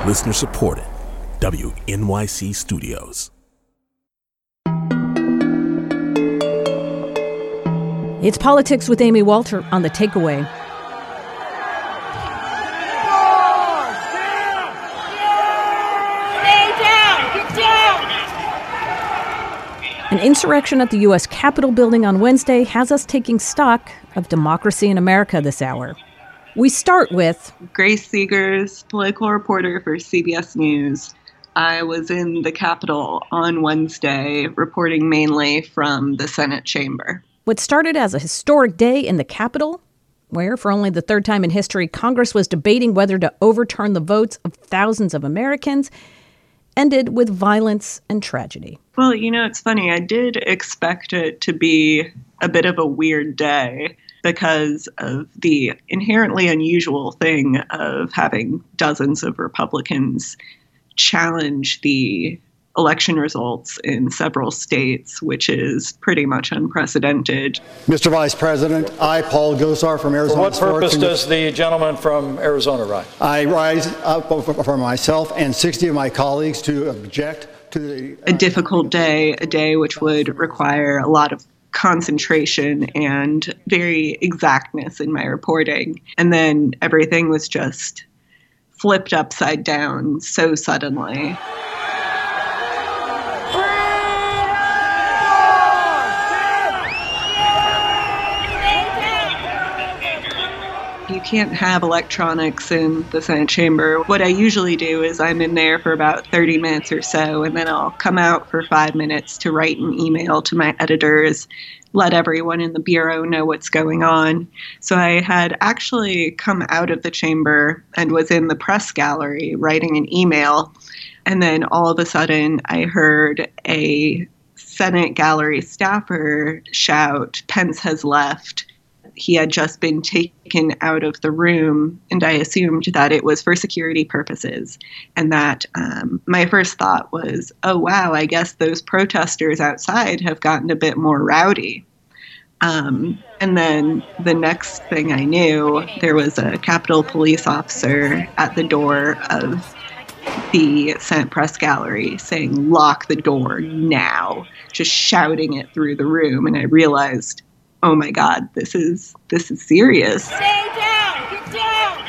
Listener supported. WNYC Studios. It's Politics with Amy Walter on The Takeaway. An insurrection at the U.S. Capitol building on Wednesday has us taking stock of democracy in America this hour. We start with Grace Seegers, political reporter for CBS News. I was in the Capitol on Wednesday, reporting mainly from the Senate chamber. What started as a historic day in the Capitol, where for only the third time in history, Congress was debating whether to overturn the votes of thousands of Americans, ended with violence and tragedy. Well, it's funny. I did expect it to be a bit of a weird day because of the inherently unusual thing of having dozens of Republicans challenge the election results in several states, which is pretty much unprecedented. Mr. Vice President, I, Paul Gosar from Arizona. For what purpose does the gentleman from Arizona rise? I rise up for myself and 60 of my colleagues to object to a difficult day, a day which would require a lot of concentration and very exactness in my reporting. And then everything was just flipped upside down so suddenly. You can't have electronics in the Senate chamber. What I usually do is I'm in there for about 30 minutes or so, and then I'll come out for 5 minutes to write an email to my editors, let everyone in the Bureau know what's going on. So I had actually come out of the chamber and was in the press gallery writing an email, and then all of a sudden I heard a Senate gallery staffer shout, "Pence has left." He had just been taken out of the room, and I assumed that it was for security purposes. And that my first thought was, oh, wow, I guess those protesters outside have gotten a bit more rowdy. And then the next thing I knew, there was a Capitol police officer at the door of the Senate press gallery saying, "Lock the door now," just shouting it through the room. And I realized, oh my God, this is serious. Stay down! Get down!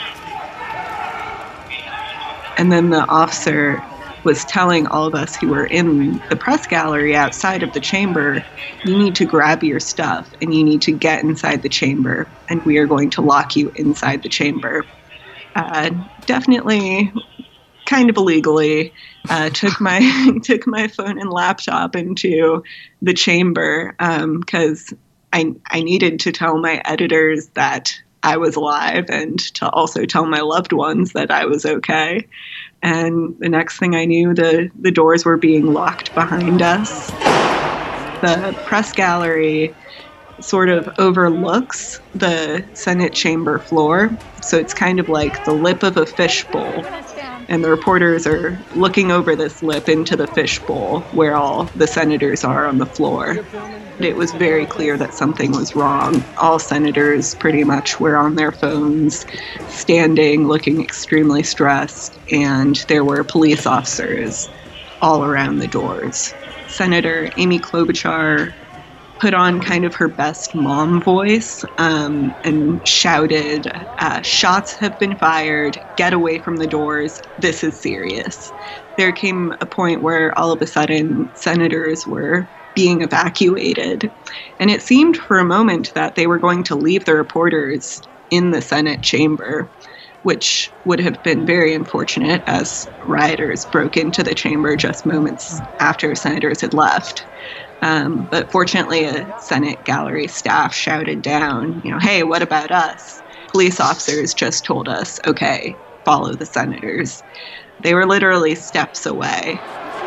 And then the officer was telling all of us who were in the press gallery outside of the chamber, you need to grab your stuff and you need to get inside the chamber, and we are going to lock you inside the chamber. Definitely kind of illegally, took my phone and laptop into the chamber because I needed to tell my editors that I was alive and to also tell my loved ones that I was okay. And the next thing I knew, the doors were being locked behind us. The press gallery sort of overlooks the Senate chamber floor, so it's kind of like the lip of a fishbowl. And the reporters are looking over this lip into the fishbowl where all the senators are on the floor. It was very clear that something was wrong. All senators pretty much were on their phones, standing, looking extremely stressed, and there were police officers all around the doors. Senator Amy Klobuchar put on kind of her best mom voice and shouted, "Shots have been fired, get away from the doors, this is serious." There came a point where all of a sudden senators were being evacuated, and it seemed for a moment that they were going to leave the reporters in the Senate chamber, which would have been very unfortunate as rioters broke into the chamber just moments after senators had left. But fortunately, a Senate gallery staff shouted down, "Hey, what about us? Police officers just told us, okay, follow the senators." They were literally steps away.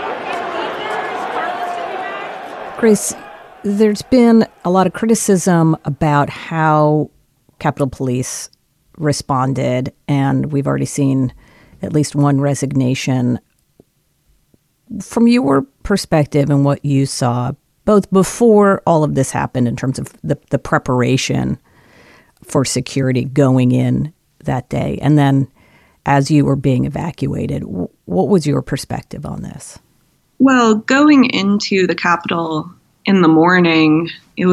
Grace, there's been a lot of criticism about how Capitol Police responded, and we've already seen at least one resignation. From your perspective and what you saw, both before all of this happened in terms of the preparation for security going in that day, and then as you were being evacuated. What was your perspective on this? Well, going into the Capitol in the morning,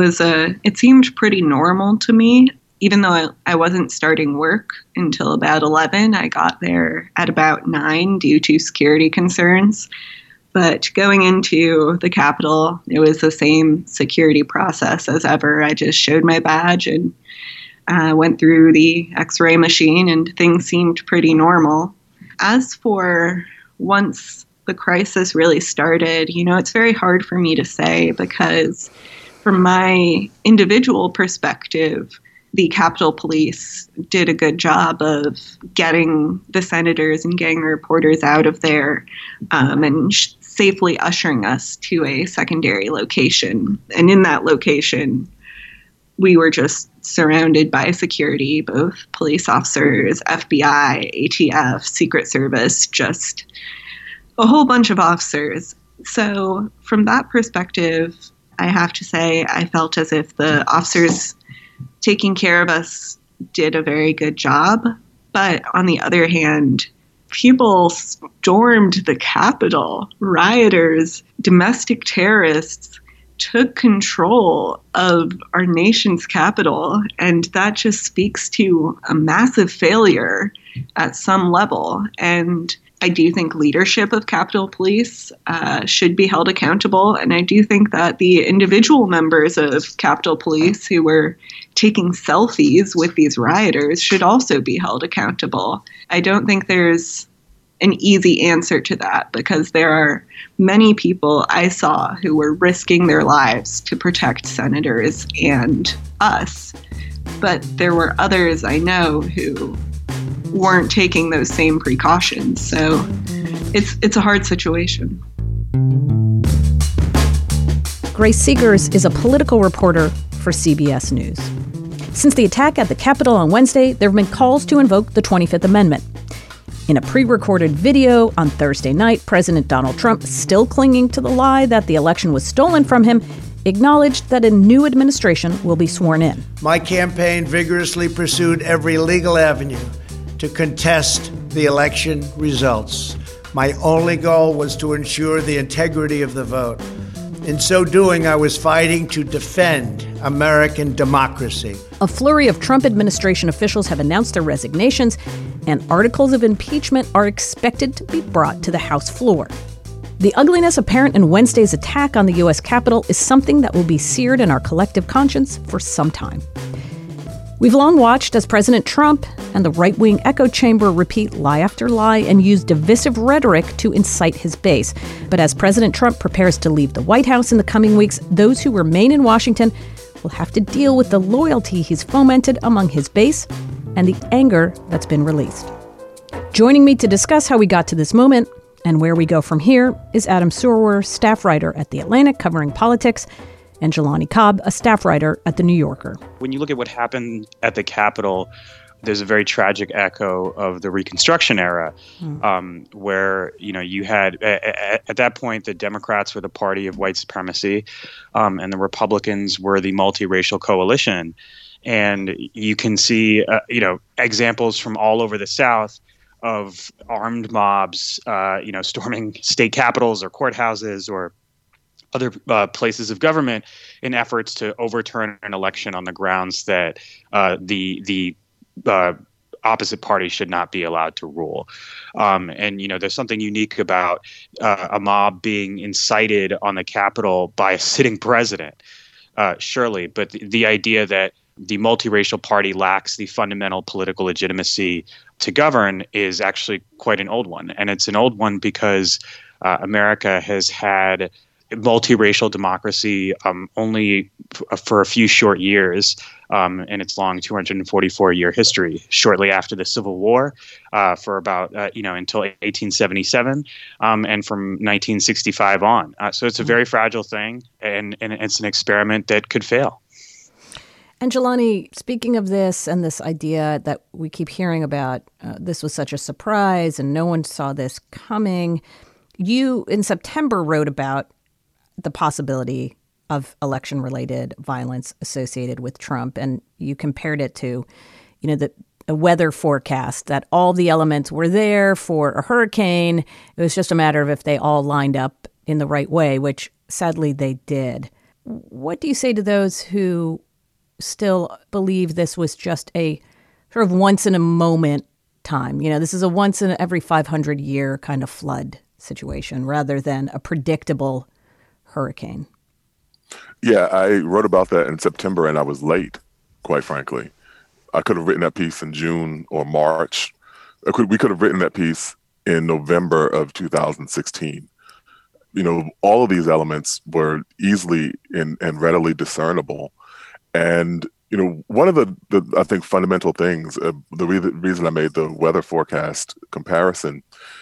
it seemed pretty normal to me. Even though I wasn't starting work until about 11, I got there at about 9 due to security concerns. But going into the Capitol, it was the same security process as ever. I just showed my badge and went through the X-ray machine, and things seemed pretty normal. As for once the crisis really started, it's very hard for me to say, because from my individual perspective, the Capitol Police did a good job of getting the senators and getting the reporters out of there and safely ushering us to a secondary location. And in that location, we were just surrounded by security, both police officers, FBI, ATF, Secret Service, just a whole bunch of officers. So from that perspective, I have to say I felt as if the officers taking care of us did a very good job. But on the other hand, people stormed the Capitol. Rioters, domestic terrorists took control of our nation's capital. And that just speaks to a massive failure at some level. And I do think leadership of Capitol Police should be held accountable. And I do think that the individual members of Capitol Police who were taking selfies with these rioters should also be held accountable. I don't think there's an easy answer to that, because there are many people I saw who were risking their lives to protect senators and us. But there were others I know who weren't taking those same precautions. So it's a hard situation. Grace Segars is a political reporter for CBS News. Since the attack at the Capitol on Wednesday, there have been calls to invoke the 25th Amendment. In a pre-recorded video on Thursday night, President Donald Trump, still clinging to the lie that the election was stolen from him, acknowledged that a new administration will be sworn in. My campaign vigorously pursued every legal avenue to contest the election results. My only goal was to ensure the integrity of the vote. In so doing, I was fighting to defend American democracy. A flurry of Trump administration officials have announced their resignations, and articles of impeachment are expected to be brought to the House floor. The ugliness apparent in Wednesday's attack on the U.S. Capitol is something that will be seared in our collective conscience for some time. We've long watched as President Trump and the right-wing echo chamber repeat lie after lie and use divisive rhetoric to incite his base. But as President Trump prepares to leave the White House in the coming weeks, those who remain in Washington will have to deal with the loyalty he's fomented among his base and the anger that's been released. Joining me to discuss how we got to this moment and where we go from here is Adam Serwer, staff writer at The Atlantic covering politics, and Jelani Cobb, a staff writer at The New Yorker. When you look at what happened at the Capitol, there's a very tragic echo of the Reconstruction era, where you had at that point the Democrats were the party of white supremacy, and the Republicans were the multiracial coalition, and you can see examples from all over the South of armed mobs, storming state capitals or courthouses or other places of government in efforts to overturn an election on the grounds that the opposite party should not be allowed to rule. And there's something unique about a mob being incited on the Capitol by a sitting president, surely. But the idea that the multiracial party lacks the fundamental political legitimacy to govern is actually quite an old one. And it's an old one because America has had multiracial democracy only for a few short years in its long 244-year history. Shortly after the Civil War, for about until 1877, and from 1965 on. So it's a very fragile thing, and it's an experiment that could fail. And Jelani, speaking of this and this idea that we keep hearing about, this was such a surprise and no one saw this coming. You, in September, wrote about the possibility of election-related violence associated with Trump, and you compared it to, a weather forecast, that all the elements were there for a hurricane. It was just a matter of if they all lined up in the right way, which sadly they did. What do you say to those who still believe this was just a sort of once in a moment time? You know, this is a once in every 500 year kind of flood situation rather than a predictable hurricane. Yeah, I wrote about that in September and I was late, quite frankly. I could have written that piece in June or March. We could have written that piece in November of 2016. You know, all of these elements were easily and readily discernible. And, you know, one of the I think, fundamental things, the reason I made the weather forecast comparison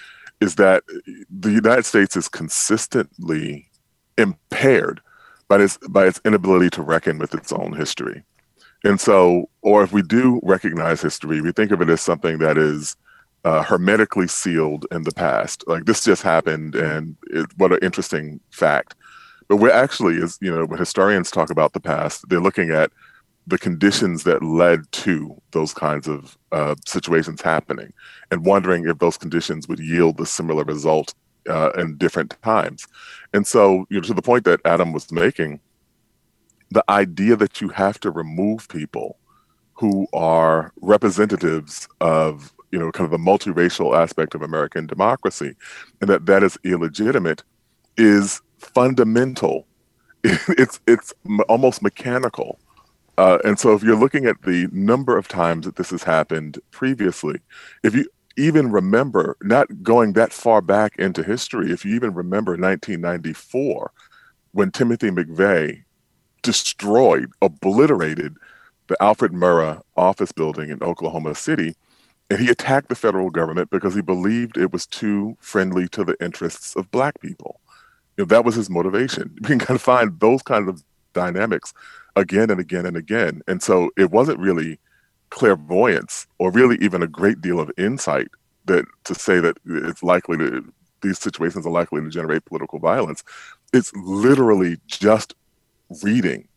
is that the United States is consistently impaired by its inability to reckon with its own history. And so, or if we do recognize history, we think of it as something that is hermetically sealed in the past. Like, this just happened, and what an interesting fact. But we're actually, as you know, when historians talk about the past, they're looking at the conditions that led to those kinds of situations happening, and wondering if those conditions would yield a similar result in different times. And so, you know, to the point that Adam was making, the idea that you have to remove people who are representatives of, you know, kind of the multiracial aspect of American democracy, and that is illegitimate, is fundamental. It's almost mechanical. And so if you're looking at the number of times that this has happened previously, if you even remember, not going that far back into history, if you even remember 1994, when Timothy McVeigh destroyed, obliterated the Alfred Murrah office building in Oklahoma City, and he attacked the federal government because he believed it was too friendly to the interests of Black people. You know, that was his motivation. You can kind of find those kinds of dynamics again and again and again. And so it wasn't really clairvoyance or really even a great deal of insight that to say that it's likely to, these situations are likely to generate political violence. It's literally just reading,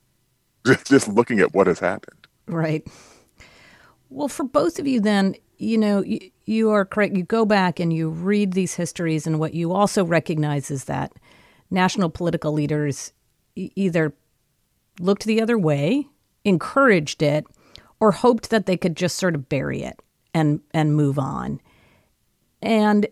just looking at what has happened. Right. Well, for both of you then, you know, you are correct. You go back and you read these histories, and what you also recognize is that national political leaders either looked the other way, encouraged it, or hoped that they could just sort of bury it and move on. And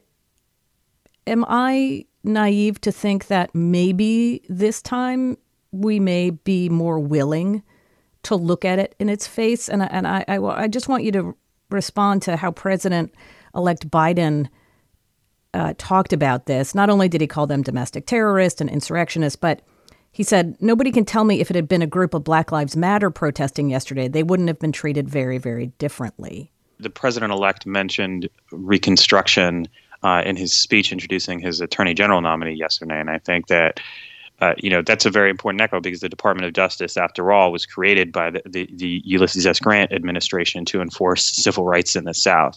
am I naive to think that maybe this time we may be more willing to look at it in its face? And I just want you to respond to how President-elect Biden talked about this. Not only did he call them domestic terrorists and insurrectionists, but he said, nobody can tell me if it had been a group of Black Lives Matter protesting yesterday, they wouldn't have been treated very, very differently. The president-elect mentioned Reconstruction in his speech introducing his attorney general nominee yesterday. And I think that, you know, that's a very important echo, because the Department of Justice, after all, was created by the Ulysses S. Grant administration to enforce civil rights in the South.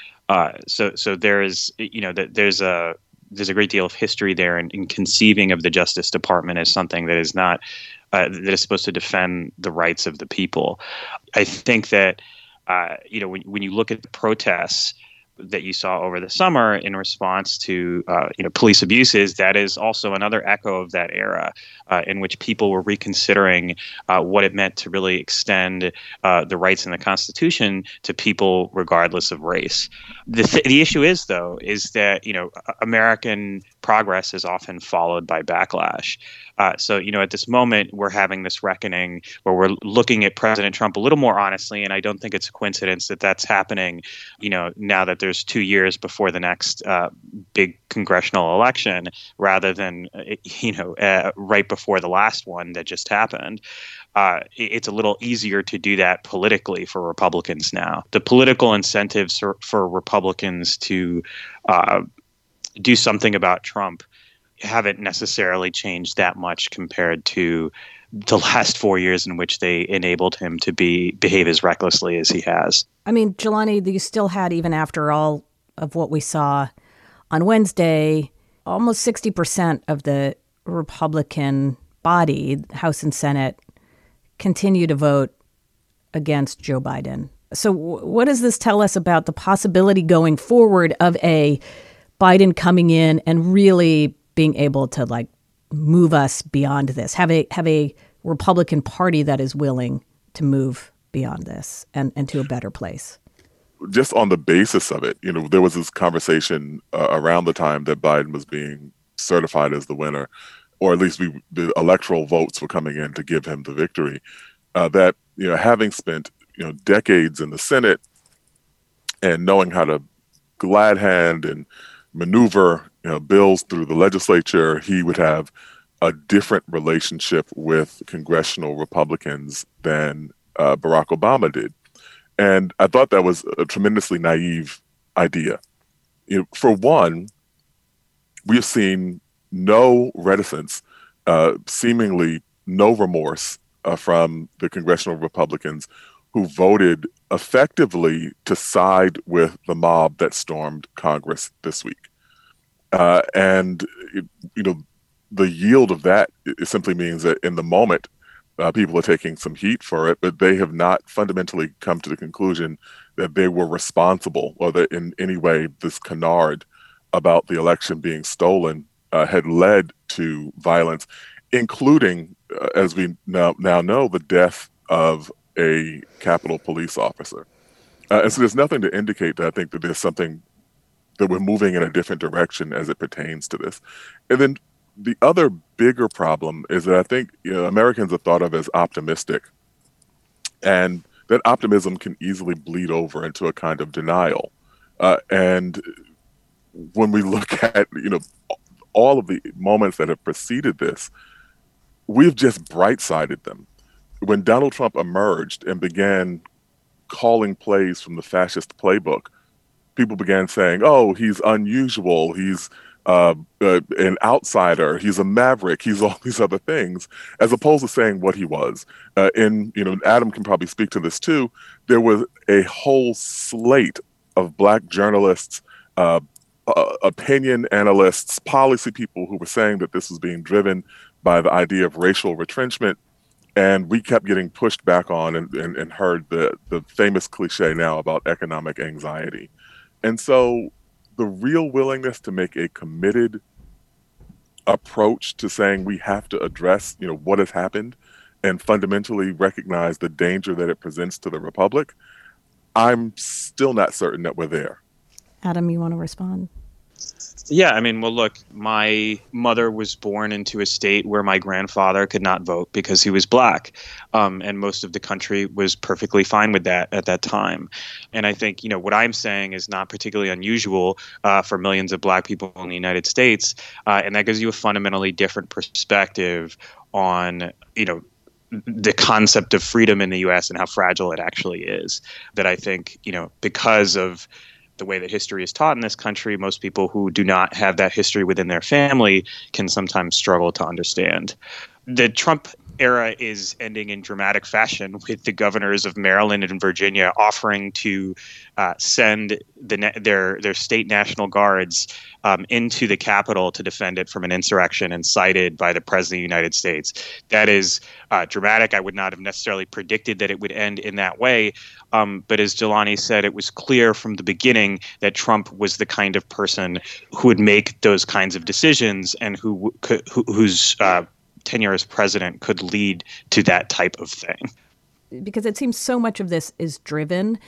So there is, you know, there's a great deal of history there in conceiving of the Justice Department as something that is not that is supposed to defend the rights of the people. I think that you know, when you look at the protests that you saw over the summer in response to you know, police abuses, that is also another echo of that era in which people were reconsidering what it meant to really extend the rights in the Constitution to people regardless of race. The issue is, though, is that, you know, American progress is often followed by backlash. So, you know, at this moment, we're having this reckoning where we're looking at President Trump a little more honestly. And I don't think it's a coincidence that that's happening, you know, now that there's 2 years before the next big congressional election, rather than, you know, right before the last one that just happened. It's a little easier to do that politically for Republicans now. The political incentives for Republicans to do something about Trump haven't necessarily changed that much compared to the last 4 years in which they enabled him to behave as recklessly as he has. I mean, Jelani, you still had, even after all of what we saw on Wednesday, almost 60% of the Republican body, House and Senate, continue to vote against Joe Biden. So what does this tell us about the possibility going forward of a Biden coming in and really being able to like move us beyond this, have a Republican Party that is willing to move beyond this and to a better place? Just on the basis of it, there was this conversation around the time that Biden was being certified as the winner, or at least the electoral votes were coming in to give him the victory, that, having spent, decades in the Senate and knowing how to glad hand and maneuver, bills through the legislature, he would have a different relationship with congressional Republicans than Barack Obama did. And I thought that was a tremendously naive idea. For one, we have seen no reticence, seemingly no remorse from the congressional Republicans who voted effectively to side with the mob that stormed Congress this week. And the yield of that, it simply means that in the moment, people are taking some heat for it, but they have not fundamentally come to the conclusion that they were responsible or that in any way this canard about the election being stolen had led to violence, including, as we now know, the death of a Capitol police officer. And so there's nothing to indicate that I think that there's something that we're moving in a different direction as it pertains to this. And then the other bigger problem is that I think Americans are thought of as optimistic, and that optimism can easily bleed over into a kind of denial. And when we look at all of the moments that have preceded this, we've just bright-sided them. When Donald Trump emerged and began calling plays from the fascist playbook, people began saying, "Oh, he's unusual. He's an outsider. He's a maverick. He's all these other things," as opposed to saying what he was. Adam can probably speak to this too. There was a whole slate of Black journalists, opinion analysts, policy people who were saying that this was being driven by the idea of racial retrenchment. And we kept getting pushed back on and heard the famous cliche now about economic anxiety. And so the real willingness to make a committed approach to saying we have to address, what has happened and fundamentally recognize the danger that it presents to the Republic, I'm still not certain that we're there. Adam, you want to respond? Yeah, well, look, my mother was born into a state where my grandfather could not vote because he was Black. And most of the country was perfectly fine with that at that time. And I think, what I'm saying is not particularly unusual for millions of Black people in the United States. And that gives you a fundamentally different perspective on, the concept of freedom in the U.S. and how fragile it actually is. That I think, because of the way that history is taught in this country, most people who do not have that history within their family can sometimes struggle to understand. The Trump era is ending in dramatic fashion, with the governors of Maryland and Virginia offering to send their state National Guards into the Capitol to defend it from an insurrection incited by the President of the United States. That is dramatic. I would not have necessarily predicted that it would end in that way. But as Jelani said, it was clear from the beginning that Trump was the kind of person who would make those kinds of decisions and whose tenure as president could lead to that type of thing. Because it seems so much of this is driven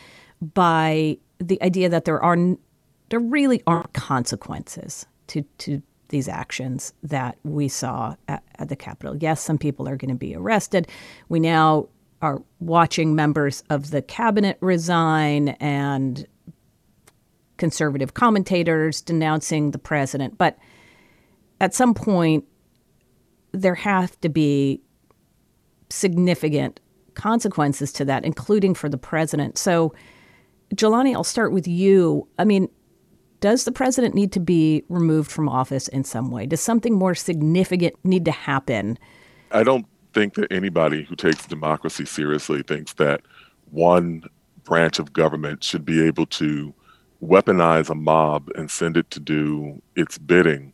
by the idea that there really aren't consequences to these actions that we saw at the Capitol. Yes, some people are going to be arrested. We now are watching members of the cabinet resign and conservative commentators denouncing the president. But at some point, there have to be significant consequences to that, including for the president. So, Jelani, I'll start with you. Does the president need to be removed from office in some way? Does something more significant need to happen? I don't think that anybody who takes democracy seriously thinks that one branch of government should be able to weaponize a mob and send it to do its bidding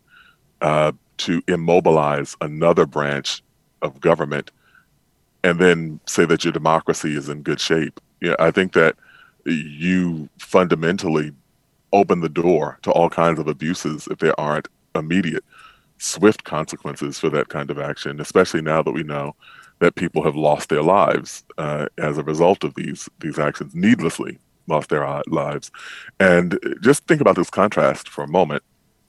to immobilize another branch of government and then say that your democracy is in good shape. I think that you fundamentally open the door to all kinds of abuses if there aren't immediate, swift consequences for that kind of action, especially now that we know that people have lost their lives as a result of these actions, needlessly lost their lives. And just think about this contrast for a moment.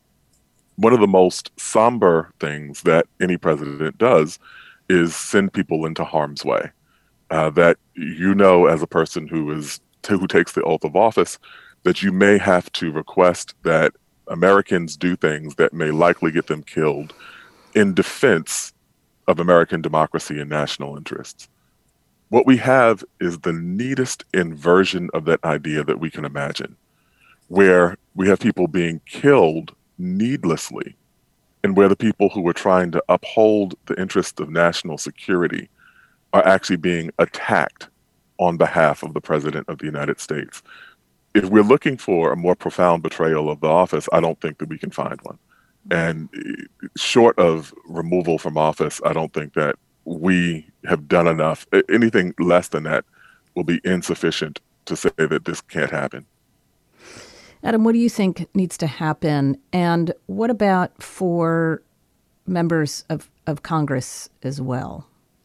One of the most somber things that any president does is send people into harm's way. That as a person who takes the oath of office, that you may have to request that Americans do things that may likely get them killed in defense of American democracy and national interests. What we have is the neatest inversion of that idea that we can imagine, where we have people being killed needlessly, and where the people who are trying to uphold the interests of national security are actually being attacked on behalf of the President of the United States. If we're looking for a more profound betrayal of the office, I don't think that we can find one. And short of removal from office, I don't think that we have done enough. Anything less than that will be insufficient to say that this can't happen. Adam, what do you think needs to happen? And what about for members of Congress as well?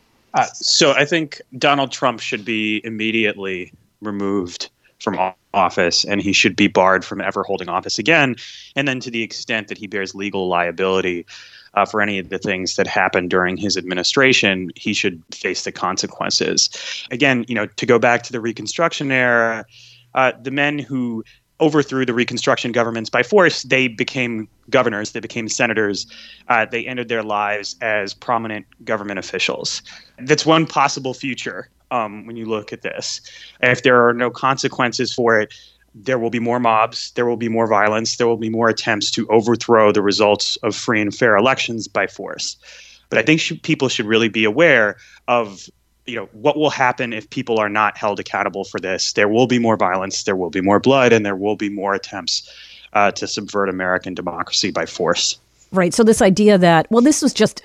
So I think Donald Trump should be immediately removed from office, and he should be barred from ever holding office again. And then to the extent that he bears legal liability for any of the things that happened during his administration, he should face the consequences. Again, to go back to the Reconstruction era, the men who overthrew the Reconstruction governments by force, they became governors, they became senators, they ended their lives as prominent government officials. That's one possible future when you look at this. If there are no consequences for it, there will be more mobs, there will be more violence, there will be more attempts to overthrow the results of free and fair elections by force. But I think people should really be aware of what will happen if people are not held accountable for this. There will be more violence, there will be more blood, and there will be more attempts to subvert American democracy by force. Right. So this idea that, this was just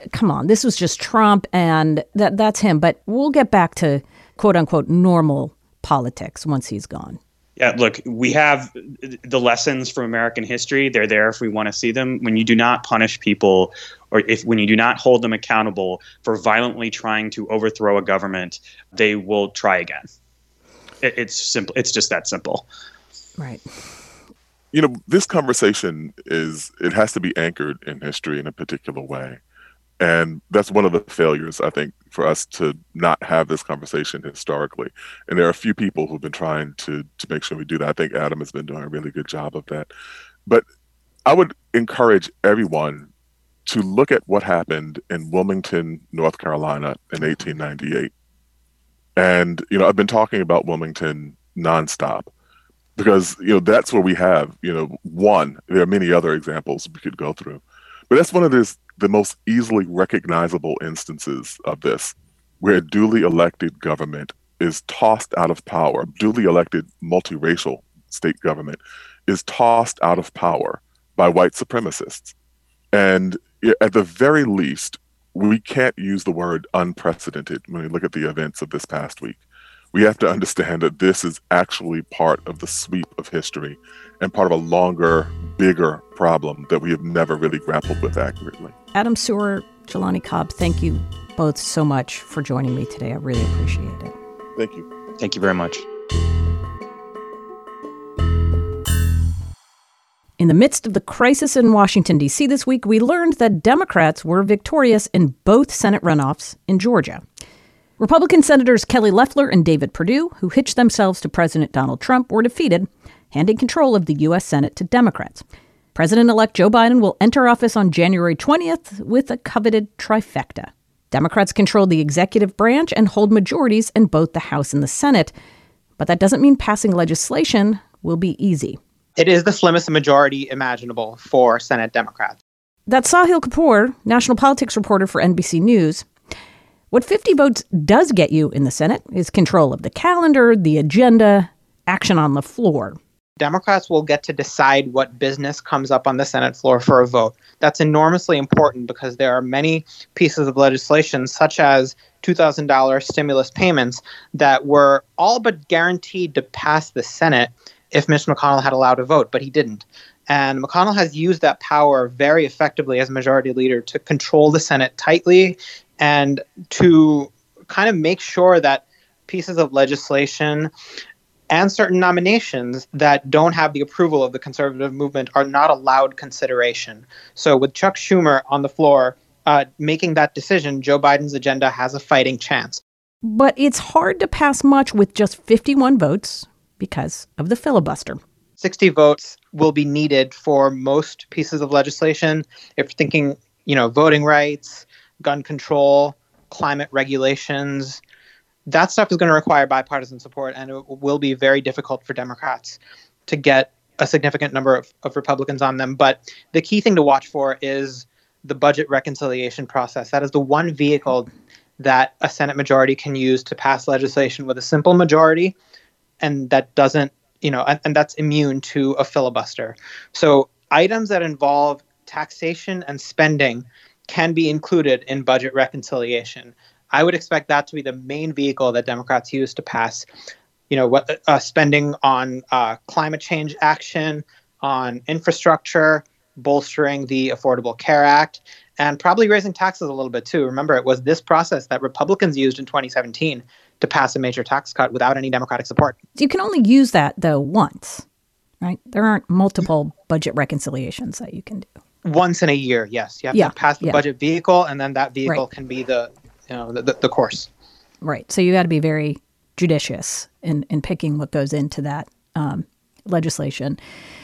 Trump and that's him. But we'll get back to, quote unquote, normal politics once he's gone. Yeah, look, we have the lessons from American history. They're there if we want to see them. When you do not punish people, or when you do not hold them accountable for violently trying to overthrow a government, they will try again. It's simple. It's just that simple. Right. This conversation it has to be anchored in history in a particular way. And that's one of the failures, I think, for us to not have this conversation historically. And there are a few people who've been trying to make sure we do that. I think Adam has been doing a really good job of that. But I would encourage everyone to look at what happened in Wilmington, North Carolina in 1898. And, I've been talking about Wilmington nonstop because, that's where we have, one, there are many other examples we could go through. But that's one of the most easily recognizable instances of this, where a duly elected government is tossed out of power. Duly elected multiracial state government is tossed out of power by white supremacists. And at the very least, we can't use the word unprecedented when we look at the events of this past week. We have to understand that this is actually part of the sweep of history and part of a longer, bigger problem that we have never really grappled with accurately. Adam Serwer, Jelani Cobb, thank you both so much for joining me today. I really appreciate it. Thank you. Thank you very much. In the midst of the crisis in Washington, D.C. this week, we learned that Democrats were victorious in both Senate runoffs in Georgia. Republican Senators Kelly Loeffler and David Perdue, who hitched themselves to President Donald Trump, were defeated, handing control of the U.S. Senate to Democrats. President-elect Joe Biden will enter office on January 20th with a coveted trifecta. Democrats control the executive branch and hold majorities in both the House and the Senate. But that doesn't mean passing legislation will be easy. It is the slimmest majority imaginable for Senate Democrats. That's Sahil Kapoor, national politics reporter for NBC News. What 50 votes does get you in the Senate is control of the calendar, the agenda, action on the floor. Democrats will get to decide what business comes up on the Senate floor for a vote. That's enormously important because there are many pieces of legislation, such as $2,000 stimulus payments, that were all but guaranteed to pass the Senate if Mitch McConnell had allowed a vote, but he didn't. And McConnell has used that power very effectively as majority leader to control the Senate tightly and to kind of make sure that pieces of legislation and certain nominations that don't have the approval of the conservative movement are not allowed consideration. So with Chuck Schumer on the floor making that decision, Joe Biden's agenda has a fighting chance. But it's hard to pass much with just 51 votes because of the filibuster. 60 votes will be needed for most pieces of legislation. If you're thinking, voting rights, gun control, climate regulations, that stuff is going to require bipartisan support, and it will be very difficult for Democrats to get a significant number of Republicans on them. But the key thing to watch for is the budget reconciliation process. That is the one vehicle that a Senate majority can use to pass legislation with a simple majority, and that doesn't, and that's immune to a filibuster. So items that involve taxation and spending can be included in budget reconciliation. I would expect that to be the main vehicle that Democrats use to pass, spending on climate change action, on infrastructure, bolstering the Affordable Care Act, and probably raising taxes a little bit too. Remember, it was this process that Republicans used in 2017 to pass a major tax cut without any Democratic support. You can only use that, though, once, right? There aren't multiple budget reconciliations that you can do. Once in a year, yes. You have to pass the budget vehicle, and then that vehicle can be the course. Right. So you got to be very judicious in picking what goes into that legislation.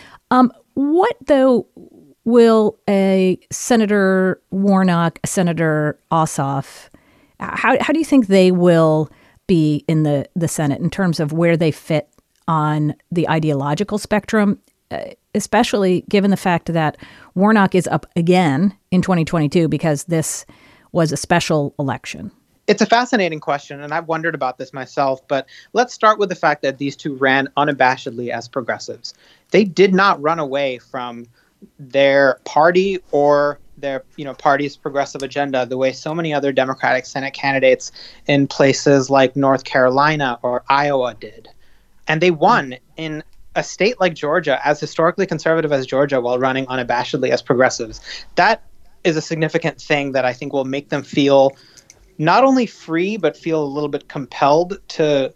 What, though, will a Senator Warnock, Senator Ossoff, how do you think they will be in the Senate in terms of where they fit on the ideological spectrum, especially given the fact that Warnock is up again in 2022 because this was a special election? It's a fascinating question, and I've wondered about this myself, but let's start with the fact that these two ran unabashedly as progressives. They did not run away from their party or their party's progressive agenda the way so many other Democratic Senate candidates in places like North Carolina or Iowa did. And they won in a state like Georgia, as historically conservative as Georgia, while running unabashedly as progressives. That is a significant thing that I think will make them feel not only free, but feel a little bit compelled to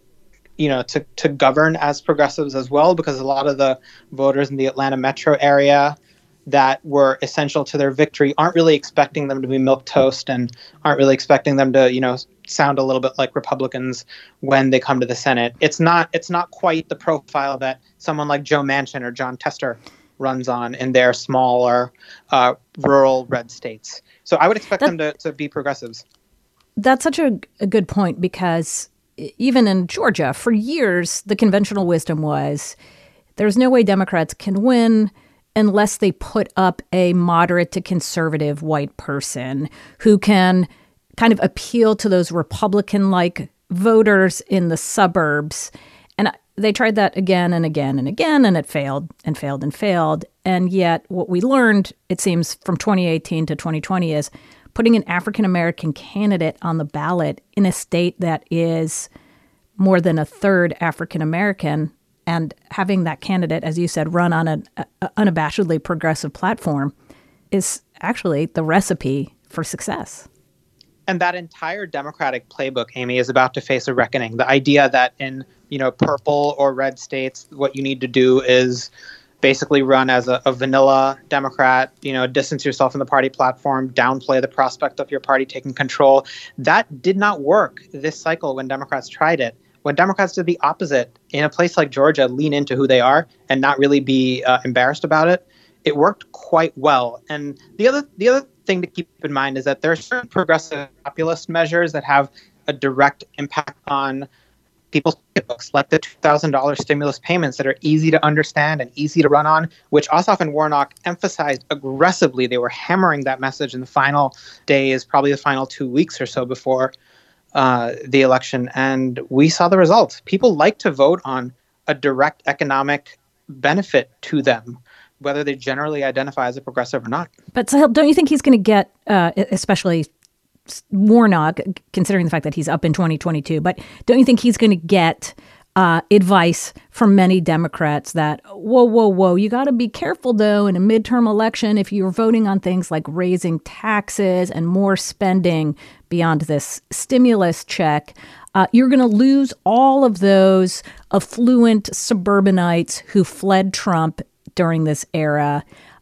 govern as progressives as well, because a lot of the voters in the Atlanta metro area that were essential to their victory aren't really expecting them to be milquetoast and aren't really expecting them to, sound a little bit like Republicans when they come to the Senate. It's not quite the profile that someone like Joe Manchin or John Tester runs on in their smaller rural red states. So I would expect them to be progressives. That's such a good point, because even in Georgia, for years, the conventional wisdom was there's no way Democrats can win unless they put up a moderate to conservative white person who can kind of appeal to those Republican-like voters in the suburbs. And they tried that again and again and again, and it failed and failed and failed. And yet what we learned, it seems, from 2018 to 2020 is putting an African-American candidate on the ballot in a state that is more than a third African-American, and having that candidate, as you said, run on an unabashedly progressive platform is actually the recipe for success. And that entire Democratic playbook, Amy, is about to face a reckoning. The idea that in, purple or red states, what you need to do is basically run as a vanilla Democrat, distance yourself from the party platform, downplay the prospect of your party taking control. That did not work this cycle when Democrats tried it. When Democrats did the opposite, in a place like Georgia, lean into who they are and not really be embarrassed about it, it worked quite well. And the other thing to keep in mind is that there are certain progressive populist measures that have a direct impact on people's pocketbooks, like the $2,000 stimulus payments that are easy to understand and easy to run on, which Ossoff and Warnock emphasized aggressively. They were hammering that message in the final days, probably the final 2 weeks or so before the election. And we saw the results. People like to vote on a direct economic benefit to them, whether they generally identify as a progressive or not. But Sahil, don't you think he's going to get, especially Warnock, considering the fact that he's up in 2022, but don't you think he's going to get advice from many Democrats that, whoa, you got to be careful, though, in a midterm election if you're voting on things like raising taxes and more spending beyond this stimulus check, you're going to lose all of those affluent suburbanites who fled Trump during this era.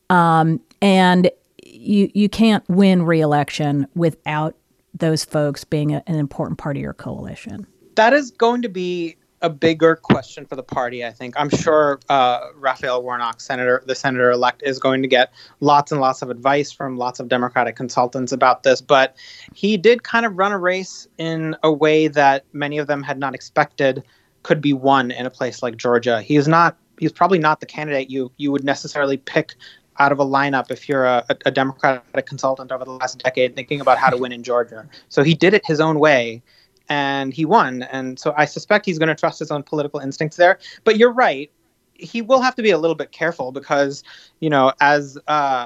And you can't win re-election without those folks being an important part of your coalition. That is going to be a bigger question for the party, I think. I'm sure Raphael Warnock, the senator-elect, is going to get lots and lots of advice from lots of Democratic consultants about this. But he did kind of run a race in a way that many of them had not expected could be won in a place like Georgia. He's probably not the candidate you would necessarily pick out of a lineup if you're a Democratic consultant over the last decade thinking about how to win in Georgia. So he did it his own way, and he won. And so I suspect he's going to trust his own political instincts there. But you're right. He will have to be a little bit careful because, as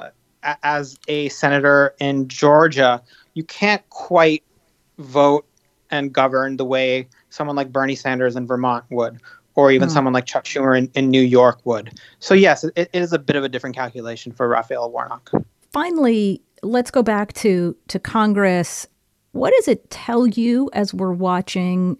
a senator in Georgia, you can't quite vote and govern the way someone like Bernie Sanders in Vermont would, or even someone like Chuck Schumer in New York would. So yes, it is a bit of a different calculation for Raphael Warnock. Finally, let's go back to Congress. What does it tell you as we're watching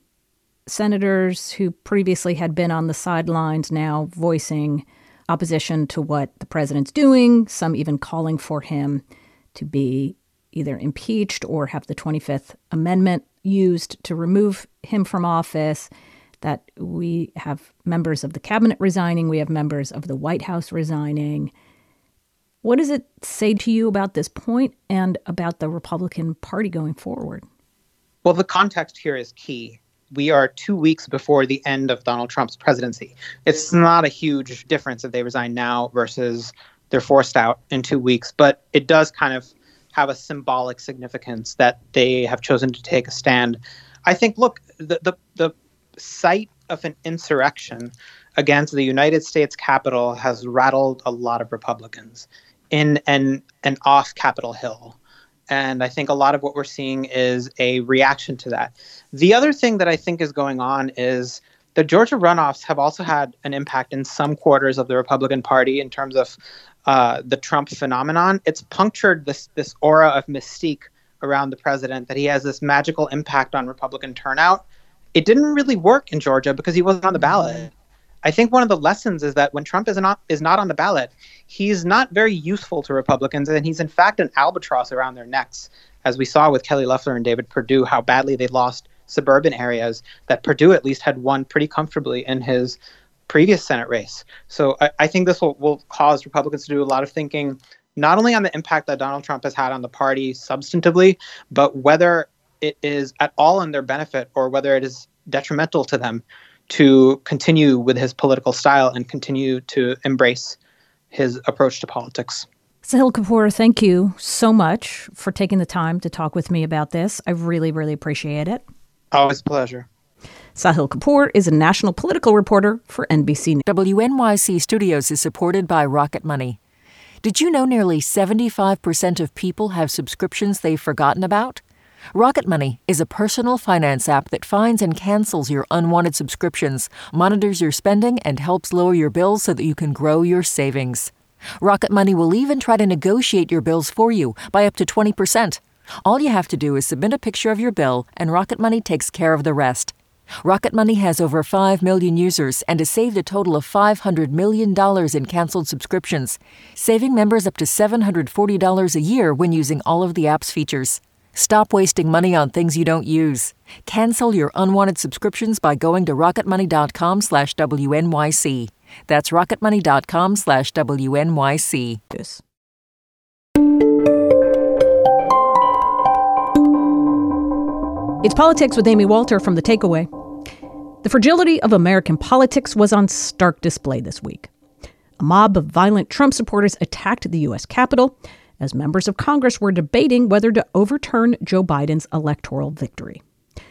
senators who previously had been on the sidelines now voicing opposition to what the president's doing, some even calling for him to be either impeached or have the 25th Amendment used to remove him from office, that we have members of the cabinet resigning, we have members of the White House resigning? What does it say to you about this point and about the Republican Party going forward? Well, the context here is key. We are 2 weeks before the end of Donald Trump's presidency. It's not a huge difference if they resign now versus they're forced out in 2 weeks, but it does kind of have a symbolic significance that they have chosen to take a stand. I think, look, the sight of an insurrection against the United States Capitol has rattled a lot of Republicans in and off Capitol Hill. And I think a lot of what we're seeing is a reaction to that. The other thing that I think is going on is the Georgia runoffs have also had an impact in some quarters of the Republican Party in terms of the Trump phenomenon. It's punctured this aura of mystique around the president, that he has this magical impact on Republican turnout. It didn't really work in Georgia because he wasn't on the ballot. I think one of the lessons is that when Trump is not on the ballot, he's not very useful to Republicans, and he's in fact an albatross around their necks, as we saw with Kelly Loeffler and David Perdue, how badly they lost suburban areas that Perdue at least had won pretty comfortably in his previous Senate race. So I think this will cause Republicans to do a lot of thinking, not only on the impact that Donald Trump has had on the party substantively, but whether it is at all in their benefit or whether it is detrimental to them to continue with his political style and continue to embrace his approach to politics. Sahil Kapoor, thank you so much for taking the time to talk with me about this. I really, really appreciate it. Always a pleasure. Sahil Kapoor is a national political reporter for NBC. WNYC Studios is supported by Rocket Money. Did you know nearly 75% of people have subscriptions they've forgotten about? Rocket Money is a personal finance app that finds and cancels your unwanted subscriptions, monitors your spending, and helps lower your bills so that you can grow your savings. Rocket Money will even try to negotiate your bills for you by up to 20%. All you have to do is submit a picture of your bill, and Rocket Money takes care of the rest. Rocket Money has over 5 million users and has saved a total of $500 million in canceled subscriptions, saving members up to $740 a year when using all of the app's features. Stop wasting money on things you don't use. Cancel your unwanted subscriptions by going to rocketmoney.com/WNYC. That's rocketmoney.com/WNYC. It's Politics with Amy Walter from The Takeaway. The fragility of American politics was on stark display this week. A mob of violent Trump supporters attacked the U.S. Capitol as members of Congress were debating whether to overturn Joe Biden's electoral victory.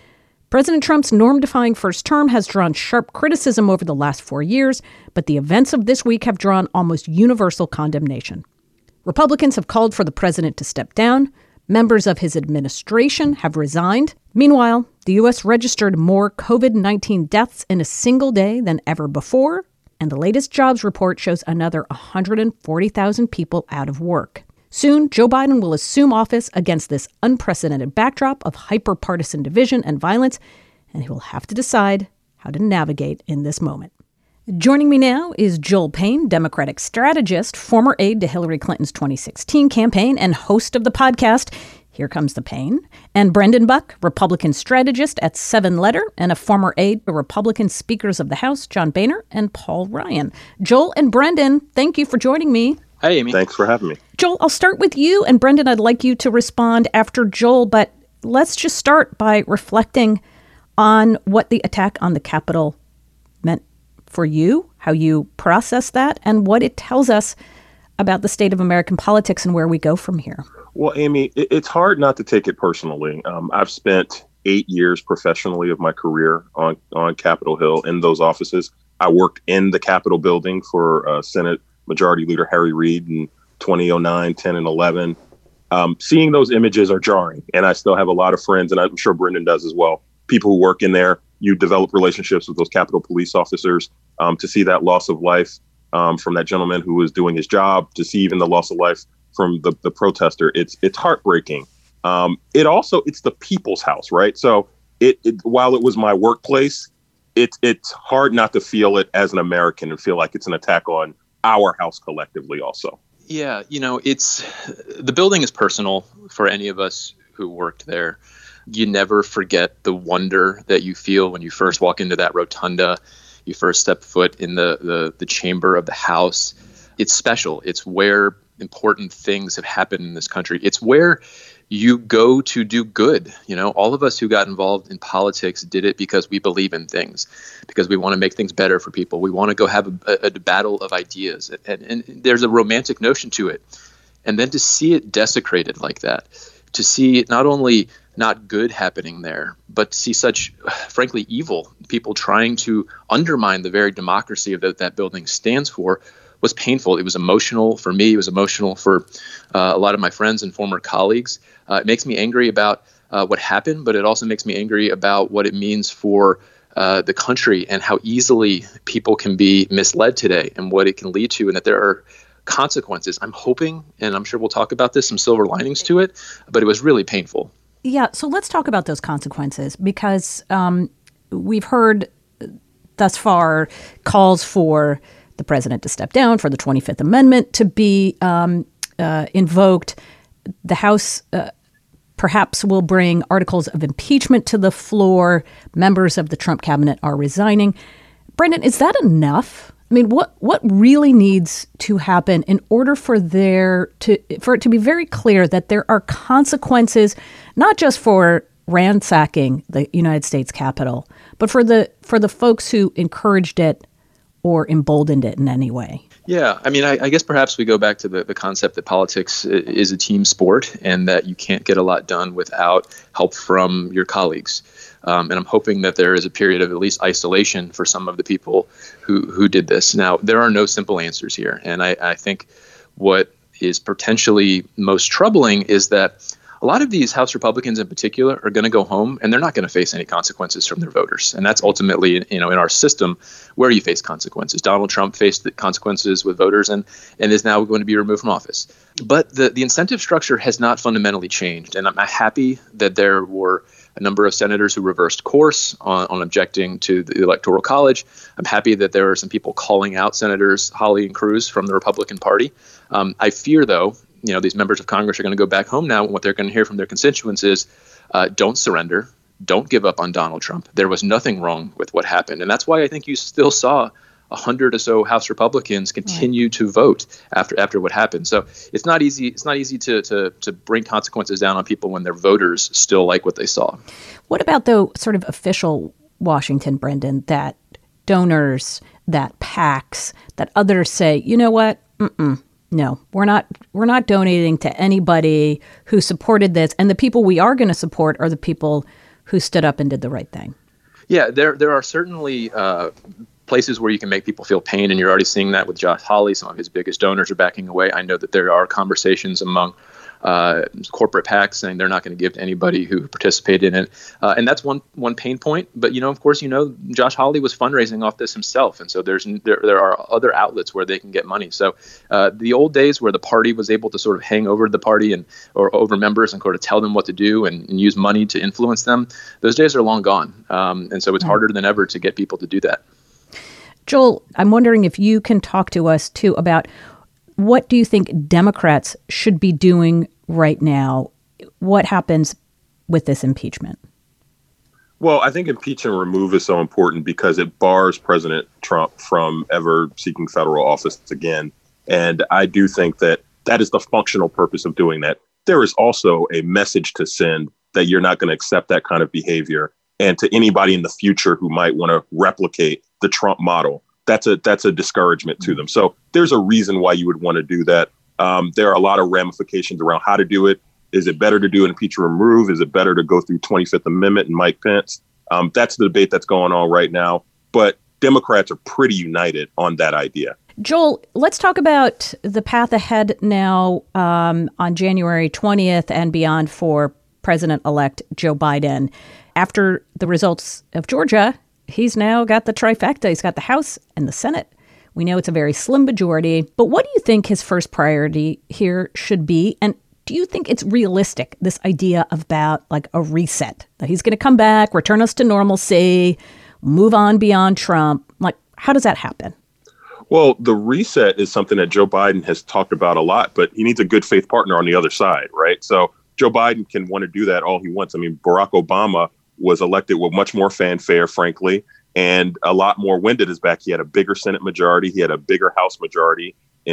President Trump's norm-defying first term has drawn sharp criticism over the last 4 years, but the events of this week have drawn almost universal condemnation. Republicans have called for the president to step down. Members of his administration have resigned. Meanwhile, the U.S. registered more COVID-19 deaths in a single day than ever before, and the latest jobs report shows another 140,000 people out of work. Soon, Joe Biden will assume office against this unprecedented backdrop of hyper-partisan division and violence, and he will have to decide how to navigate in this moment. Joining me now is Joel Payne, Democratic strategist, former aide to Hillary Clinton's 2016 campaign, and host of the podcast, Here Comes the Pain, and Brendan Buck, Republican strategist at 7letter and a former aide to Republican Speakers of the House, John Boehner and Paul Ryan. Joel and Brendan, thank you for joining me. Hi, Amy. Thanks for having me. Joel, I'll start with you, and Brendan, I'd like you to respond after Joel, but let's just start by reflecting on what the attack on the Capitol meant for you, how you process that, and what it tells us about the state of American politics and where we go from here. Well, Amy, it's hard not to take it personally. I've spent 8 years professionally of my career on Capitol Hill in those offices. I worked in the Capitol building for Senate Majority Leader Harry Reid in 2009, 10, and 11. Seeing those images are jarring, and I still have a lot of friends, and I'm sure Brendan does as well, people who work in there. You develop relationships with those Capitol police officers. To see that loss of life from that gentleman who was doing his job, to see even the loss of life from the protester, it's heartbreaking. It's the people's house, right? So while it was my workplace, it's hard not to feel it as an American and feel like it's an attack on our house collectively also. Yeah, it's the building is personal for any of us who worked there. You never forget the wonder that you feel when you first walk into that rotunda, you first step foot in the chamber of the House. It's special. It's where important things have happened in this country. It's where you go to do good. All of us who got involved in politics did it because we believe in things, because we want to make things better for people. We want to go have a battle of ideas. And there's a romantic notion to it. And then to see it desecrated like that, to see not only not good happening there, but to see such, frankly, evil people trying to undermine the very democracy that building stands for, was painful. It was emotional for me. It was emotional for a lot of my friends and former colleagues. It makes me angry about what happened, but it also makes me angry about what it means for the country and how easily people can be misled today and what it can lead to, and that there are consequences. I'm hoping, and I'm sure we'll talk about this, some silver linings to it, but it was really painful. Yeah, so let's talk about those consequences, because we've heard thus far calls for the president to step down, for the 25th Amendment to be invoked. The House perhaps will bring articles of impeachment to the floor. Members of the Trump cabinet are resigning. Brendan, is that enough? I mean, what really needs to happen in order for it to be very clear that there are consequences, not just for ransacking the United States Capitol, but for the folks who encouraged it or emboldened it in any way? Yeah, I mean, I guess perhaps we go back to the concept that politics is a team sport and that you can't get a lot done without help from your colleagues. And I'm hoping that there is a period of at least isolation for some of the people who did this. Now, there are no simple answers here. And I think what is potentially most troubling is that a lot of these House Republicans in particular are going to go home and they're not going to face any consequences from their voters. And that's ultimately, in our system where you face consequences. Donald Trump faced the consequences with voters and is now going to be removed from office. But the incentive structure has not fundamentally changed. And I'm happy that there were a number of senators who reversed course on objecting to the Electoral College. I'm happy that there are some people calling out Senators Hawley and Cruz from the Republican Party. I fear, though, these members of Congress are going to go back home now, and what they're going to hear from their constituents is don't surrender, don't give up on Donald Trump. There was nothing wrong with what happened. And that's why I think you still saw 100 or so House Republicans continue to vote after what happened. So it's not easy. It's not easy to bring consequences down on people when their voters still like what they saw. What about, though, sort of official Washington, Brendan, that donors, that PACs, that others say, you know what? No, we're not donating to anybody who supported this. And the people we are going to support are the people who stood up and did the right thing. Yeah, there are certainly places where you can make people feel pain, and you're already seeing that with Josh Hawley. Some of his biggest donors are backing away. I know that there are conversations among corporate PACs saying they're not going to give to anybody who participated in it. And that's one pain point. But, of course, Josh Hawley was fundraising off this himself. And so there are other outlets where they can get money. So the old days where the party was able to sort of hang over the party or over members and sort of tell them what to do and use money to influence them, those days are long gone. And so it's harder than ever to get people to do that. Joel, I'm wondering if you can talk to us, too, about what do you think Democrats should be doing right now? What happens with this impeachment? Well, I think impeach and remove is so important because it bars President Trump from ever seeking federal office again. And I do think that is the functional purpose of doing that. There is also a message to send that you're not going to accept that kind of behavior. And to anybody in the future who might want to replicate the Trump model, that's a discouragement to them. So there's a reason why you would want to do that. There are a lot of ramifications around how to do it. Is it better to do an impeach or remove? Is it better to go through 25th Amendment and Mike Pence? That's the debate that's going on right now. But Democrats are pretty united on that idea. Joel, let's talk about the path ahead now on January 20th and beyond for President-elect Joe Biden. After the results of Georgia, he's now got the trifecta. He's got the House and the Senate. We know it's a very slim majority. But what do you think his first priority here should be? And do you think it's realistic, this idea about like a reset, that he's going to come back, return us to normalcy, move on beyond Trump? Like, how does that happen? Well, the reset is something that Joe Biden has talked about a lot, but he needs a good faith partner on the other side, right? So Joe Biden can want to do that all he wants. I mean, Barack Obama was elected with much more fanfare, frankly, and a lot more wind at his back. He had a bigger Senate majority. He had a bigger House majority in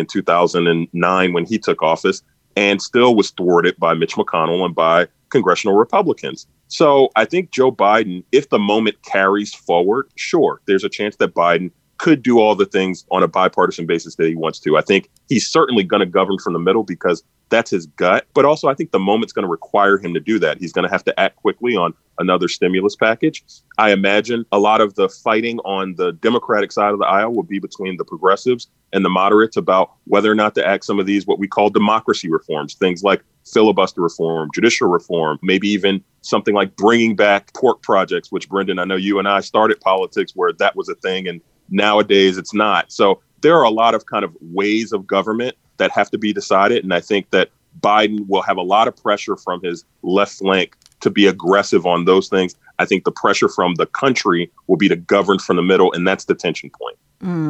2009 when he took office, and still was thwarted by Mitch McConnell and by congressional Republicans. So I think Joe Biden, if the moment carries forward, sure, there's a chance that Biden could do all the things on a bipartisan basis that he wants to. I think he's certainly going to govern from the middle because that's his gut. But also, I think the moment's going to require him to do that. He's going to have to act quickly on another stimulus package. I imagine a lot of the fighting on the Democratic side of the aisle will be between the progressives and the moderates about whether or not to act some of these, what we call democracy reforms, things like filibuster reform, judicial reform, maybe even something like bringing back pork projects, which, Brendan, I know you and I started politics where that was a thing, and nowadays it's not. So there are a lot of kind of ways of government that have to be decided. And I think that Biden will have a lot of pressure from his left flank to be aggressive on those things. I think the pressure from the country will be to govern from the middle, and that's the tension point.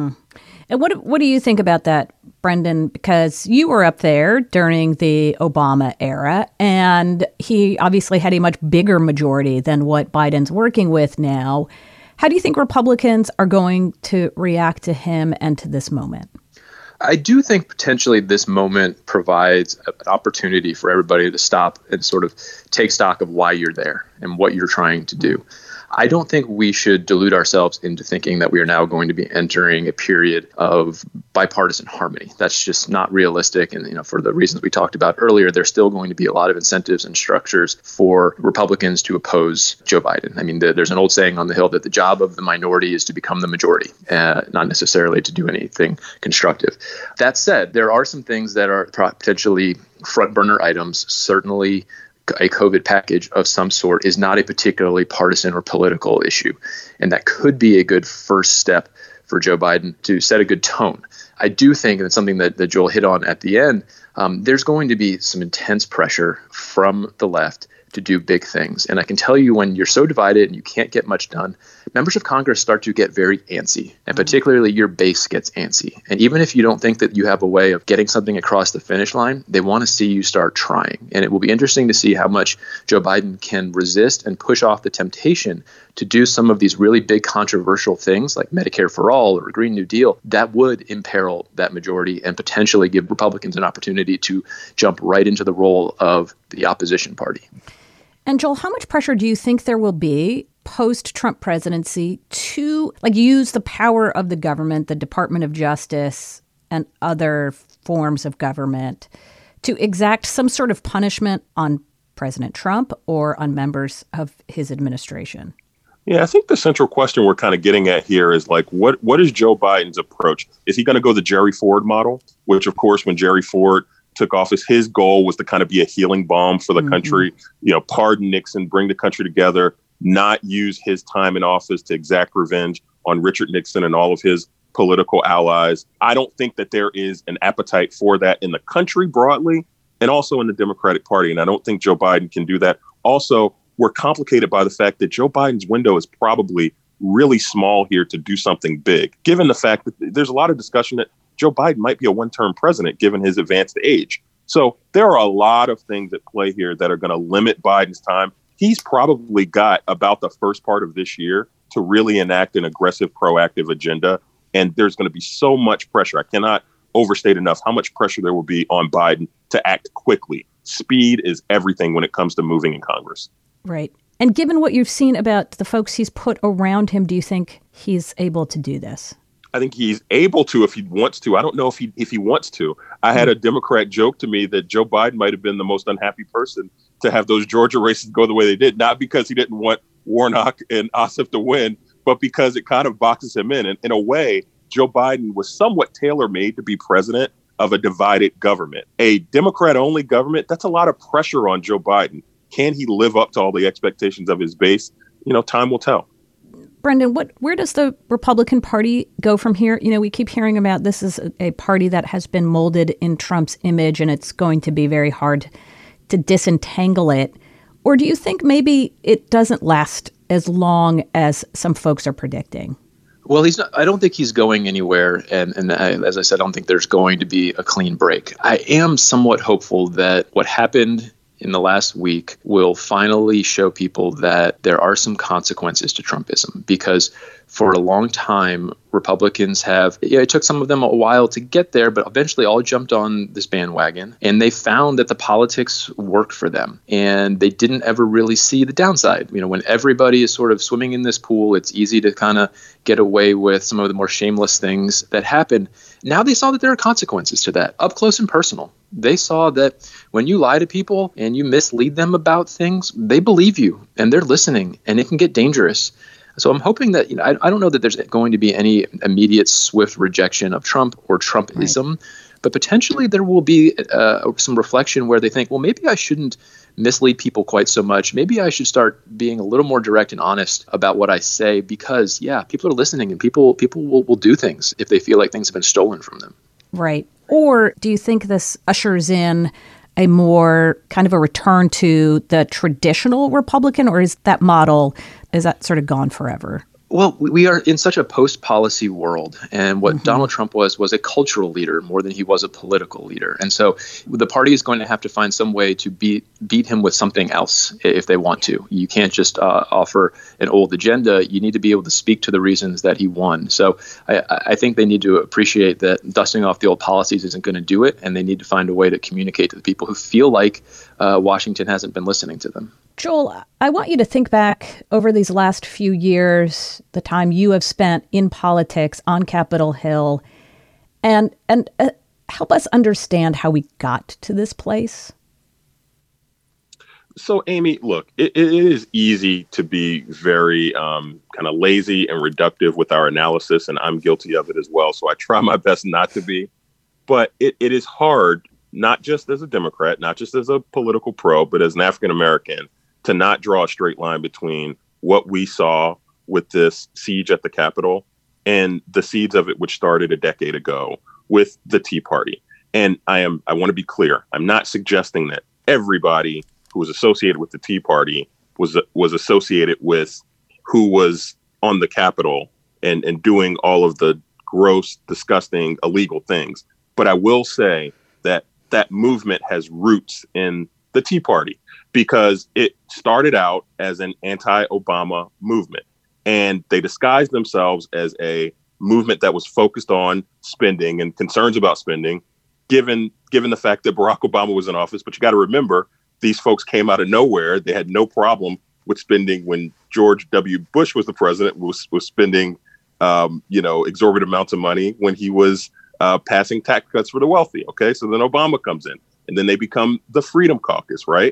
And what do you think about that, Brendan? Because you were up there during the Obama era, and he obviously had a much bigger majority than what Biden's working with now. How do you think Republicans are going to react to him and to this moment? I do think potentially this moment provides an opportunity for everybody to stop and sort of take stock of why you're there and what you're trying to do. I don't think we should delude ourselves into thinking that we are now going to be entering a period of bipartisan harmony. That's just not realistic. And, for the reasons we talked about earlier, there's still going to be a lot of incentives and structures for Republicans to oppose Joe Biden. I mean, there's an old saying on the Hill that the job of the minority is to become the majority, not necessarily to do anything constructive. That said, there are some things that are potentially front burner items. Certainly, a COVID package of some sort is not a particularly partisan or political issue. And that could be a good first step for Joe Biden to set a good tone. I do think, and it's something that Joel hit on at the end, there's going to be some intense pressure from the left to do big things. And I can tell you, when you're so divided and you can't get much done, members of Congress start to get very antsy, and particularly your base gets antsy. And even if you don't think that you have a way of getting something across the finish line, they want to see you start trying. And it will be interesting to see how much Joe Biden can resist and push off the temptation to do some of these really big controversial things like Medicare for All or a Green New Deal that would imperil that majority and potentially give Republicans an opportunity to jump right into the role of the opposition party. And Joel, how much pressure do you think there will be post-Trump presidency to use the power of the government, the Department of Justice, and other forms of government to exact some sort of punishment on President Trump or on members of his administration? Yeah, I think the central question we're kind of getting at here is like, what is Joe Biden's approach? Is he going to go the Jerry Ford model, which, of course, when Jerry Ford took office, his goal was to kind of be a healing balm for the country, pardon Nixon, bring the country together, not use his time in office to exact revenge on Richard Nixon and all of his political allies. I don't think that there is an appetite for that in the country broadly and also in the Democratic Party. And I don't think Joe Biden can do that. Also, we're complicated by the fact that Joe Biden's window is probably really small here to do something big, given the fact that there's a lot of discussion that Joe Biden might be a one-term president given his advanced age. So there are a lot of things at play here that are going to limit Biden's time. He's probably got about the first part of this year to really enact an aggressive, proactive agenda. And there's going to be so much pressure. I cannot overstate enough how much pressure there will be on Biden to act quickly. Speed is everything when it comes to moving in Congress. Right. And given what you've seen about the folks he's put around him, do you think he's able to do this? I think he's able to if he wants to. I don't know if he wants to. I had a Democrat joke to me that Joe Biden might have been the most unhappy person to have those Georgia races go the way they did, not because he didn't want Warnock and Ossoff to win, but because it kind of boxes him in. And in a way, Joe Biden was somewhat tailor-made to be president of a divided government. A Democrat-only government, that's a lot of pressure on Joe Biden. Can he live up to all the expectations of his base? Time will tell. Brendan, where does the Republican Party go from here? We keep hearing about this is a party that has been molded in Trump's image, and it's going to be very hard to disentangle it. Or do you think maybe it doesn't last as long as some folks are predicting? Well, he's not. I don't think he's going anywhere. And as I said, I don't think there's going to be a clean break. I am somewhat hopeful that what happened in the last week will finally show people that there are some consequences to Trumpism, because for a long time, Republicans it took some of them a while to get there, but eventually all jumped on this bandwagon, and they found that the politics worked for them, and they didn't ever really see the downside. When everybody is sort of swimming in this pool, it's easy to kind of get away with some of the more shameless things that happen. Now they saw that there are consequences to that, up close and personal. They saw that when you lie to people and you mislead them about things, they believe you and they're listening, and it can get dangerous. So I'm hoping that, I don't know that there's going to be any immediate swift rejection of Trump or Trumpism, right, but potentially there will be some reflection where they think, well, maybe I shouldn't mislead people quite so much. Maybe I should start being a little more direct and honest about what I say, because, people are listening, and people will do things if they feel like things have been stolen from them. Right. Or do you think this ushers in a more kind of a return to the traditional Republican, or is that sort of gone forever? Well, we are in such a post-policy world, and what Donald Trump was a cultural leader more than he was a political leader. And so the party is going to have to find some way to beat him with something else if they want to. You can't just offer an old agenda. You need to be able to speak to the reasons that he won. So I think they need to appreciate that dusting off the old policies isn't going to do it, and they need to find a way to communicate to the people who feel like Washington hasn't been listening to them. Joel, I want you to think back over these last few years, the time you have spent in politics on Capitol Hill, and help us understand how we got to this place. So, Amy, look, it is easy to be very kind of lazy and reductive with our analysis, and I'm guilty of it as well. So I try my best not to be. But it is hard, not just as a Democrat, not just as a political pro, but as an African-American, to not draw a straight line between what we saw with this siege at the Capitol and the seeds of it, which started a decade ago with the Tea Party. And I want to be clear. I'm not suggesting that everybody who was associated with the Tea Party was associated with who was on the Capitol and doing all of the gross, disgusting, illegal things. But I will say that that movement has roots in the Tea Party, because it started out as an anti-Obama movement, and they disguised themselves as a movement that was focused on spending and concerns about spending, given the fact that Barack Obama was in office. But you got to remember, these folks came out of nowhere. They had no problem with spending when George W. Bush was the president, was spending, exorbitant amounts of money when he was passing tax cuts for the wealthy. OK, so then Obama comes in, and then they become the Freedom Caucus. Right.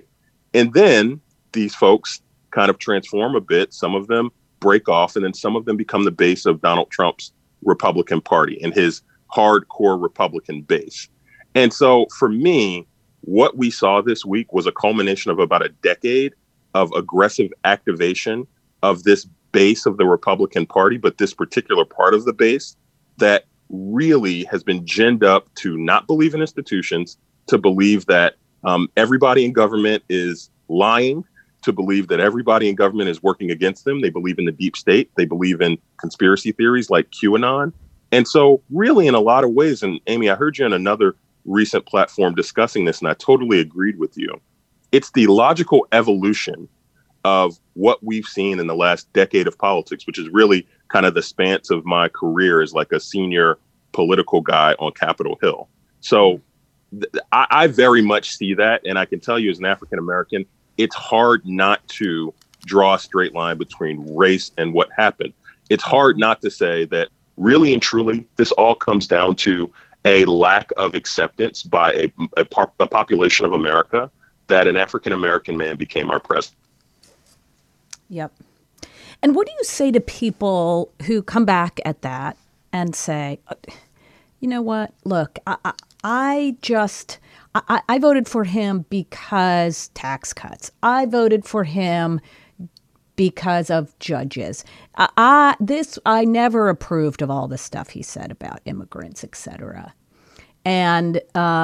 And then these folks kind of transform a bit. Some of them break off, and then some of them become the base of Donald Trump's Republican Party and his hardcore Republican base. And so for me, what we saw this week was a culmination of about a decade of aggressive activation of this base of the Republican Party, but this particular part of the base that really has been ginned up to not believe in institutions, to believe that everybody in government is lying, to believe that everybody in government is working against them. They believe in the deep state. They believe in conspiracy theories like QAnon. And so really, in a lot of ways, and Amy, I heard you on another recent platform discussing this, and I totally agreed with you. It's the logical evolution of what we've seen in the last decade of politics, which is really kind of the span of my career as like a senior political guy on Capitol Hill. So I very much see that. And I can tell you as an African American, it's hard not to draw a straight line between race and what happened. It's hard not to say that really and truly, this all comes down to a lack of acceptance by a population of America that an African American man became our president. Yep. And what do you say to people who come back at that and say, you know what, look, I voted for him because tax cuts. I voted for him because of judges. I never approved of all the stuff he said about immigrants, et cetera. And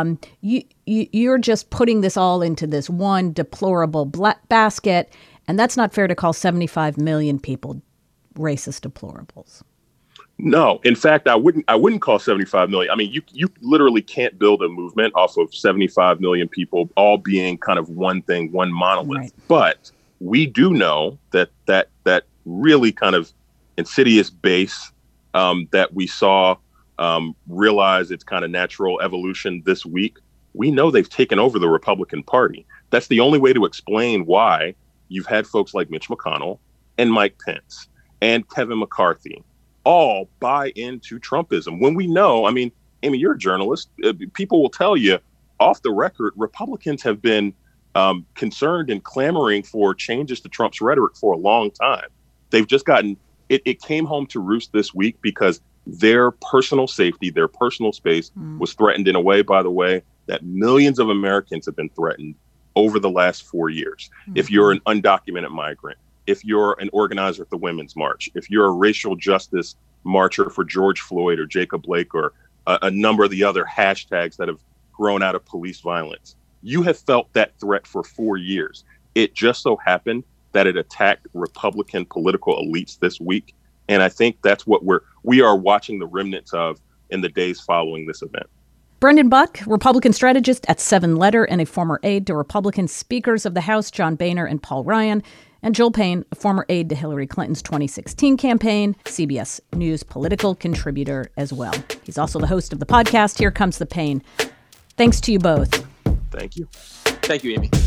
you're just putting this all into this one deplorable basket. And that's not fair to call 75 million people racist deplorables. No, in fact, I wouldn't call 75 million. I mean, you literally can't build a movement off of 75 million people all being kind of one thing, one monolith. Right. But we do know that really kind of insidious base that we saw realize its kind of natural evolution this week. We know they've taken over the Republican Party. That's the only way to explain why you've had folks like Mitch McConnell and Mike Pence and Kevin McCarthy all buy into Trumpism. When we know, I mean, Amy, you're a journalist. People will tell you off the record, Republicans have been concerned and clamoring for changes to Trump's rhetoric for a long time. They've just gotten, it came home to roost this week because their personal safety, their personal space was threatened in a way, by the way, that millions of Americans have been threatened over the last 4 years. If you're an undocumented migrant, if you're an organizer at the Women's March, if you're a racial justice marcher for George Floyd or Jacob Blake or a number of the other hashtags that have grown out of police violence, you have felt that threat for 4 years. It just so happened that it attacked Republican political elites this week. And I think that's what we are watching the remnants of in the days following this event. Brendan Buck, Republican strategist at 7letter and a former aide to Republican speakers of the House John Boehner and Paul Ryan, and Joel Payne, a former aide to Hillary Clinton's 2016 campaign, CBS News political contributor as well. He's also the host of the podcast, Here Comes the Pain. Thanks to you both. Thank you. Thank you, Amy.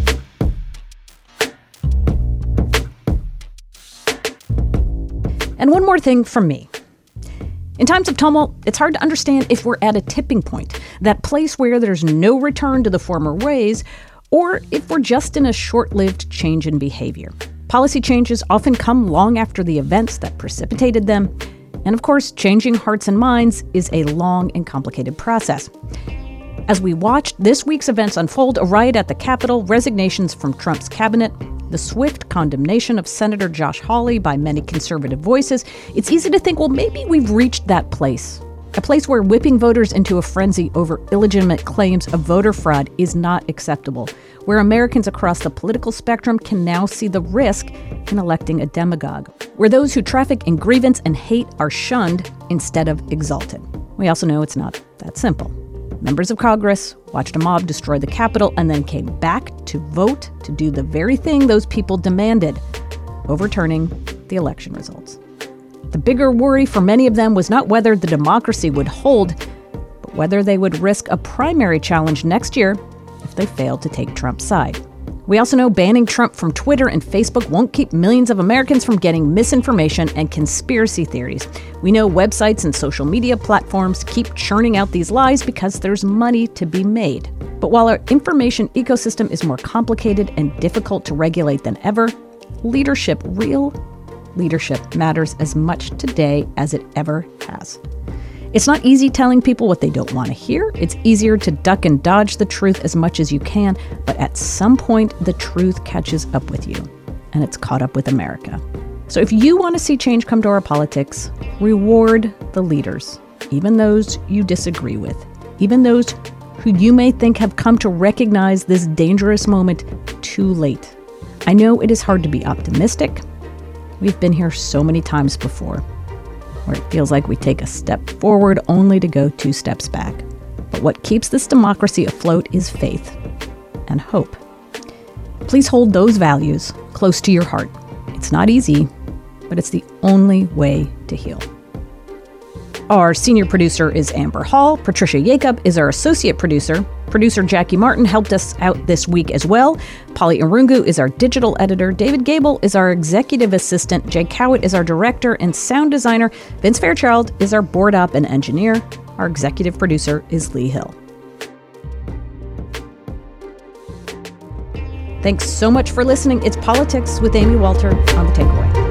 And one more thing from me. In times of tumult, it's hard to understand if we're at a tipping point, that place where there's no return to the former ways, or if we're just in a short-lived change in behavior. Policy changes often come long after the events that precipitated them, and of course, changing hearts and minds is a long and complicated process. As we watched this week's events unfold, a riot at the Capitol, resignations from Trump's cabinet, the swift condemnation of Senator Josh Hawley by many conservative voices, it's easy to think, well, maybe we've reached that place. A place where whipping voters into a frenzy over illegitimate claims of voter fraud is not acceptable. Where Americans across the political spectrum can now see the risk in electing a demagogue. Where those who traffic in grievance and hate are shunned instead of exalted. We also know it's not that simple. Members of Congress watched a mob destroy the Capitol and then came back to vote to do the very thing those people demanded, overturning the election results. The bigger worry for many of them was not whether the democracy would hold, but whether they would risk a primary challenge next year if they failed to take Trump's side. We also know banning Trump from Twitter and Facebook won't keep millions of Americans from getting misinformation and conspiracy theories. We know websites and social media platforms keep churning out these lies because there's money to be made. But while our information ecosystem is more complicated and difficult to regulate than ever, leadership, real leadership, matters as much today as it ever has. It's not easy telling people what they don't want to hear. It's easier to duck and dodge the truth as much as you can, but at some point, the truth catches up with you, and it's caught up with America. So if you want to see change come to our politics, reward the leaders, even those you disagree with, even those who you may think have come to recognize this dangerous moment too late. I know it is hard to be optimistic. We've been here so many times before, where it feels like we take a step forward only to go 2 steps back. But what keeps this democracy afloat is faith and hope. Please hold those values close to your heart. It's not easy, but it's the only way to heal. Our senior producer is Amber Hall. Patricia Jacob is our associate producer. Producer Jackie Martin helped us out this week as well. Polly Irungu is our digital editor. David Gable is our executive assistant. Jay Cowett is our director and sound designer. Vince Fairchild is our board op and engineer. Our executive producer is Lee Hill. Thanks so much for listening. It's Politics with Amy Walter on The Takeaway.